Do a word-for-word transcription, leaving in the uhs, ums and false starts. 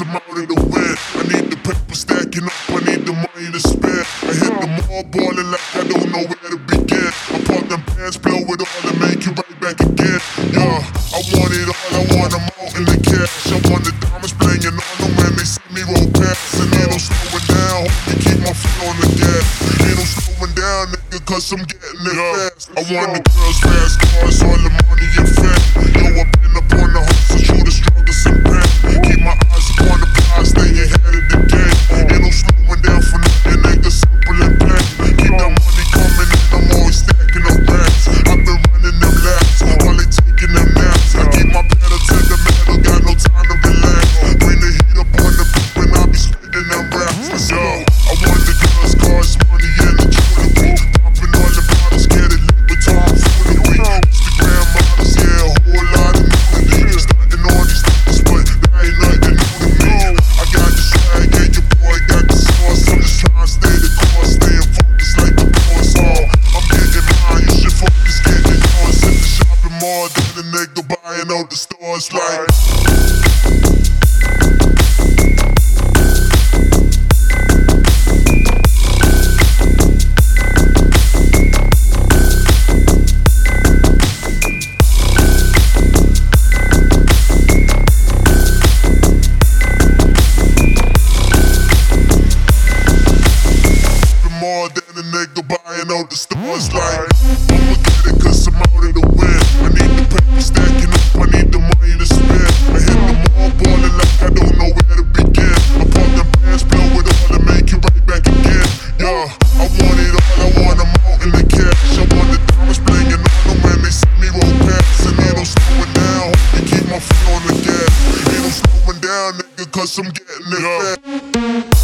I'm out of the wind. I need the paper stacking up, I need the money to spend. I hit the mall ballin' like I don't know where to begin. I pop them bands, blow it all and make it right back again. Yeah, I want it all, I want them all in the cash. I want the diamonds playing on them when they see me roll past. And ain't no slowing down, hope you keep my foot on the gas. Ain't no slowing down, nigga, cause I'm getting it fast. I want the girls, fast cars, all the money and fat. Yo, I've been up on the hustle, through the struggles and pain. Keep my eyes upon the prize, stay ahead of the game. Ain't no slowing down for nothing, nigga, simple and plain. Keep that money coming in, I'm always stacking up racks. I've been running them laps, while they taking them naps. I keep my pedal to the metal, got no time to relax. Bring the heat up on the poop and I'll be spitting them raps. Let's go. I want the girls, cars, money, and the jewelry. Popping all the bottles, get it lit with Tom for the week. Instagram models, yeah, a whole lot of nudity. Stunting on these niggas, but that ain't nothing new to me. I got the swag, yeah, your boy got the sauce. I'm just trying to stay the course, staying focused like the boss. Oh, I'm getting mine, you should focus, getting yours. Hit the shopping mall, then the nigga buying out the stores like. More than a nigga buying out the stores like. I'ma get it cause I'm out of the wind. I need the paper stacking up, I need the money to spend. I hit the mall ballin' like I don't know where to begin. I pop them bands, blow it all and make it right back again. Yeah, I want it all, I want them all in the cash. I want the diamonds playing on them when they see me roll past. And ain't no slowing down, hope you keep my foot on the gas. Ain't no slowing down, nigga, cause I'm getting it fast.